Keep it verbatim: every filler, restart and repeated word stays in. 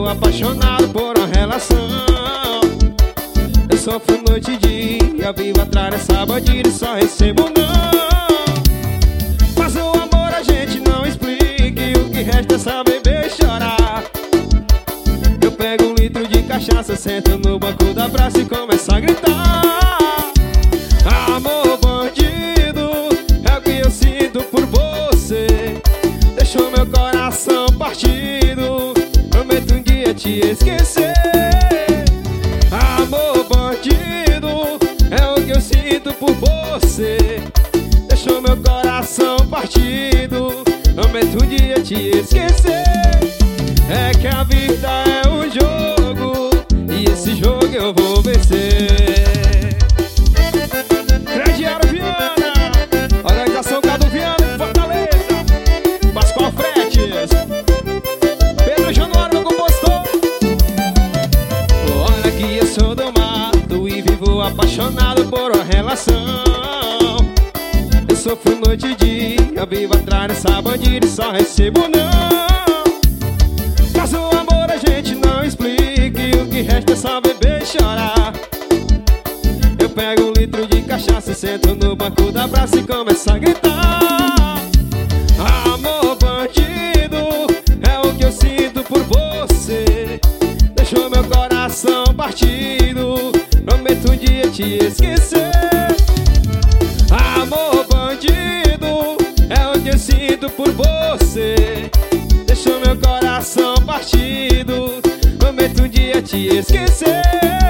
vivo apaixonado por uma relação. Eu sofro noite e dia, vivo atrás dessa bandida e só recebo não. Mas o amor a gente não explica, e o que resta é só beber e chorar. Eu pego um litro de cachaça, sento no banco da praça e começo a gritar: amor bandido, é o que eu sinto por você. Deixou meu coração partido, prometo um dia te esquecer. Amor bandido, é o que eu sinto por você. Deixou meu coração partido, prometo um dia te esquecer. É que a vida é um jogo, e esse jogo eu vou vencer. Crediário Viana, organização Cadu Viana de Fortaleza, Pascoal Fretes, Pedro Januário, meu compositor. Olha que eu sou do mato e vivo apaixonado por uma relação. Eu sofro noite e dia, vivo atrás dessa bandida e só recebo não. Mas o amor a gente não explica, e o que resta é só beber e chorar. Eu pego um litro de cachaça e sento no banco da praça e começo a gritar: amor bandido, é o que eu sinto por você. Deixou meu coração partido, prometo um dia te esquecer. Amor bandido, é o que eu sinto por você. Deixou meu coração partido, prometo um dia te esquecer.